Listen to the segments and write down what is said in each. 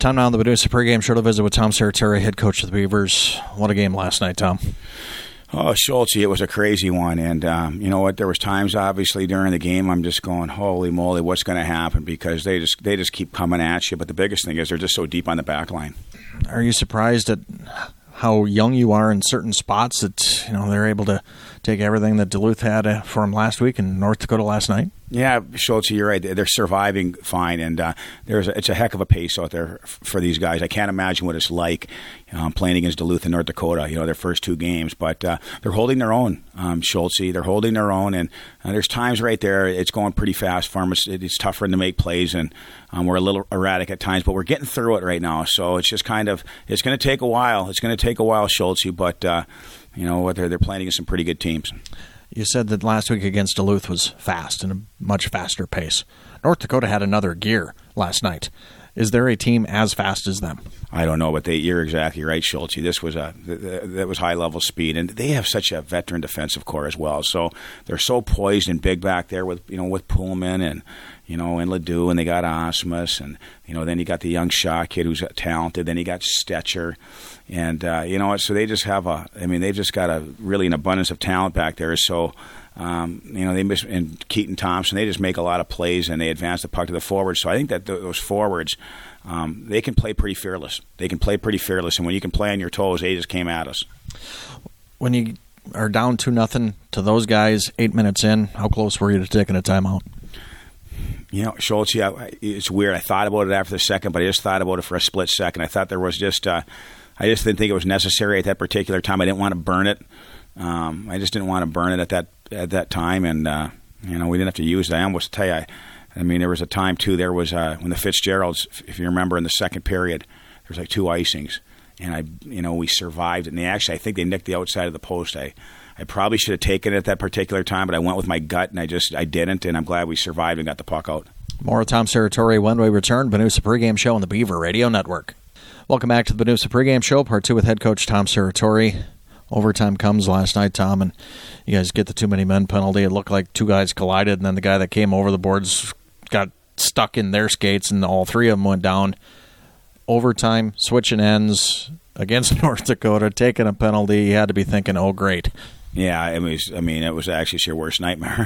Time now on the Medusa pregame show to visit with Tom Serratore, head coach of the Beavers. What a game last night, Tom. Oh, Schultz, it was a crazy one. And you know what? There was times, obviously, during the game I'm just going, holy moly, what's going to happen? Because they just keep coming at you. But the biggest thing is they're just so deep on the back line. Are you surprised at how young you are in certain spots that they're able to take everything that Duluth had for them last week and North Dakota last night? Yeah, Schultz, you're right. They're surviving fine, and it's a heck of a pace out there for these guys. I can't imagine what it's like playing against Duluth and North Dakota, their first two games. But they're holding their own, Schultz. They're holding their own, and there's times right there it's going pretty fast for them. It's tough for them to make plays, and we're a little erratic at times, but we're getting through it right now. So it's just it's going to take a while. It's going to take a while, Schultz, but they're playing against some pretty good teams. You said that last week against Duluth was fast and a much faster pace. North Dakota had another gear last night. Is there a team as fast as them? I don't know, but you're exactly right, Schultz. This was that was high level speed, and they have such a veteran defensive core as well. So they're so poised and big back there with Pullman and and Ledoux, and they got Osmus, and then you got the young Shaw kid who's talented. Then you got Stetcher, and so they just have they've just got really an abundance of talent back there. So they miss, and Keaton Thompson, they just make a lot of plays and they advance the puck to the forwards. So I think that those forwards, they can play pretty fearless. And when you can play on your toes, they just came at us. When you are down 2-0 to those guys 8 minutes in, how close were you to taking a timeout? Schultz, it's weird. I thought about it after the second, but I just thought about it for a split second. I thought there was just I just didn't think it was necessary at that particular time. I didn't want to burn it. I just didn't want to burn it at that time, and we didn't have to use it. I almost tell you, there was a time too. There was when the Fitzgeralds, if you remember, in the second period, there was like 2 icings, and we survived it. And I think they nicked the outside of the post. I probably should have taken it at that particular time, but I went with my gut, and I didn't, and I'm glad we survived and got the puck out. More of Tom Serratore when we return. Medusa pregame show on the Beaver Radio Network. Welcome back to the Medusa pregame show, part 2 with head coach Tom Serratore. Overtime comes last night, Tom, and you guys get the too many men penalty. It looked like 2 guys collided, and then the guy that came over the boards got stuck in their skates, and all 3 of them went down. Overtime, switching ends against North Dakota, taking a penalty. You had to be thinking, oh, great. Yeah, it was actually your worst nightmare.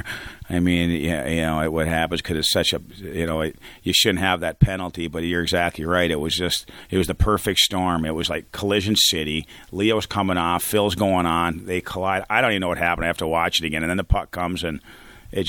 What happens because it's such a, you shouldn't have that penalty, but you're exactly right. It was the perfect storm. It was like Collision City. Leo's coming off, Phil's going on. They collide. I don't even know what happened. I have to watch it again, and then the puck comes, and it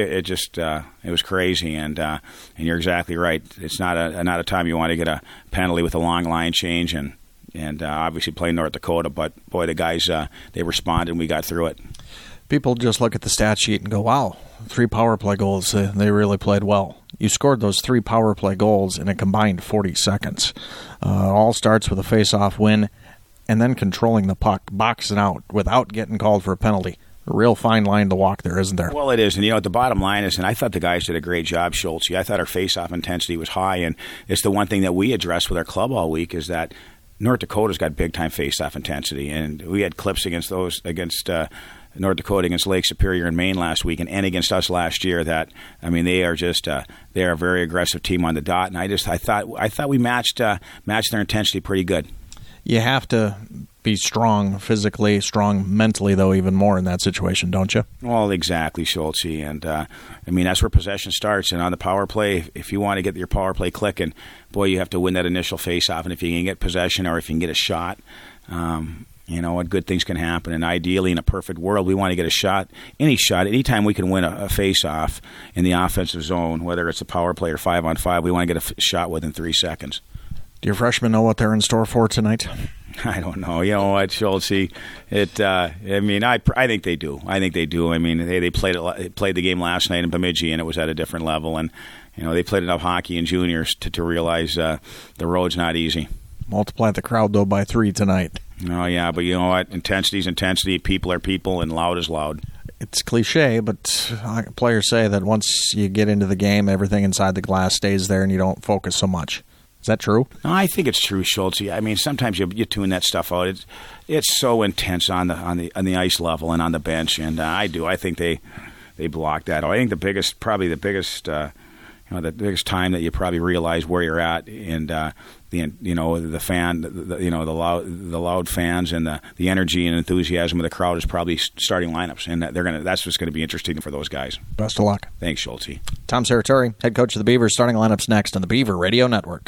was crazy. And you're exactly right. It's not a time you want to get a penalty with a long line change and obviously playing North Dakota. But, boy, the guys, they responded and we got through it. People just look at the stat sheet and go, wow, 3 power play goals. They really played well. You scored those 3 power play goals in a combined 40 seconds. All starts with a face-off win and then controlling the puck, boxing out without getting called for a penalty. A real fine line to walk there, isn't there? Well, it is. And, the bottom line is, and I thought the guys did a great job, Schultz. I thought our face-off intensity was high, and it's the one thing that we addressed with our club all week is that North Dakota's got big-time face-off intensity, and we had clips against North Dakota against Lake Superior in Maine last week, and against us last year. That they are just they're a very aggressive team on the dot, and I thought we matched their intensity pretty good. You have to be strong physically, strong mentally, though, even more in that situation, don't you? Well, exactly, Schultz. And, that's where possession starts. And on the power play, if you want to get your power play clicking, boy, you have to win that initial face-off. And if you can get possession or if you can get a shot, good things can happen. And ideally, in a perfect world, we want to get a shot. Anytime we can win a face-off in the offensive zone, whether it's a power play or 5-on-5, we want to get a shot within 3 seconds. Do your freshmen know what they're in store for tonight? I don't know. You know what, Schultz? I think they do. They played the game last night in Bemidji, and it was at a different level. And they played enough hockey in juniors to realize the road's not easy. Multiply the crowd though by 3 tonight. Oh yeah, but you know what? Intensity's intensity. People are people, and loud is loud. It's cliche, but players say that once you get into the game, everything inside the glass stays there, and you don't focus so much. Is that true? No, I think it's true, Schultz. Sometimes you tune that stuff out. It's so intense on the ice level and on the bench, and I think they block that. I think the biggest time that you probably realize where you're at, and the loud fans and the energy and enthusiasm of the crowd is probably starting lineups, and that's what's going to be interesting for those guys. Best of luck. Thanks, Schulte. Tom Serratore, head coach of the Beavers, starting lineups next on the Beaver Radio Network.